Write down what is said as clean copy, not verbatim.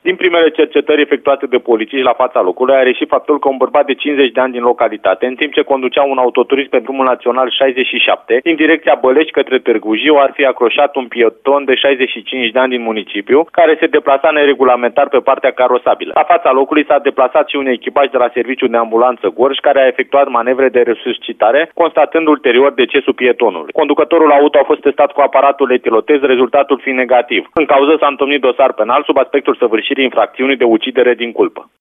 Din primele cercetări efectuate de polițiști la fața locului, a reieșit faptul că un bărbat de 50 de ani din localitate, în timp ce conducea un autoturism pe drumul național 67, din direcția Bălești către Târgu Jiu, ar fi acroșat un pieton de 65 de ani din municipiu, care se deplasa neregulamentar pe partea carosabilă. La fața locului s-a deplasat și un echipaj de la serviciul de ambulanță Gorj, care a efectuat manevre de resuscitare, constatând ulterior decesul pietonului. Conducătorul auto a fost testat cu aparatul etilotez, rezultatul fiind negativ. În cauză s-a întocmit dosar penal sub aspectul săvârșirii infracțiunii de ucidere din culpă.